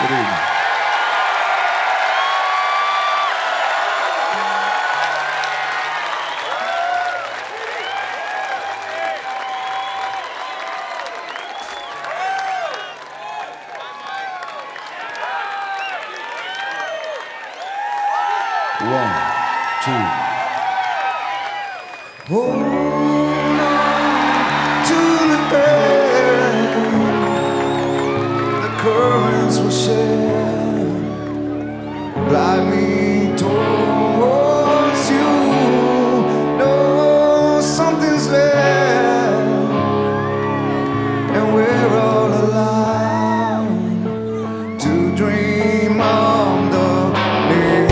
Good evening. One, two. Hold on to the thread, the currents will share, glide me towards you. No, something's there, and we're all alive to dream of the next.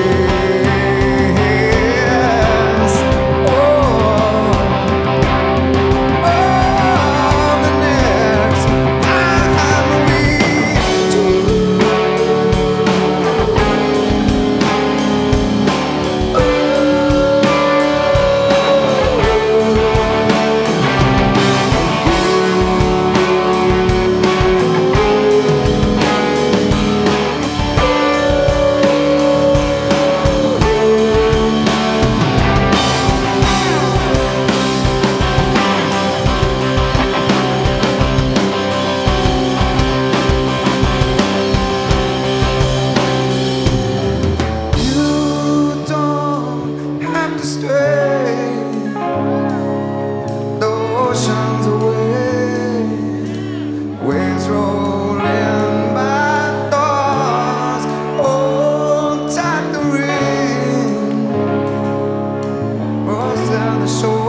Oceans away, waves rolling by thoughts. Hold tight the ring, rolls down the shore.